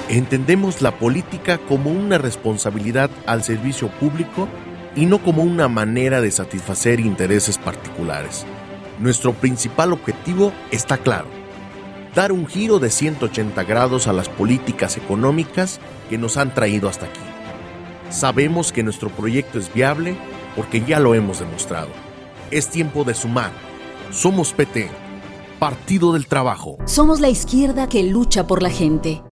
Entendemos la política como una responsabilidad al servicio público y no como una manera de satisfacer intereses particulares. Nuestro principal objetivo está claro: dar un giro de 180 grados a las políticas económicas que nos han traído hasta aquí. Sabemos que nuestro proyecto es viable porque ya lo hemos demostrado. Es tiempo de sumar. Somos PT, Partido del Trabajo. Somos la izquierda que lucha por la gente.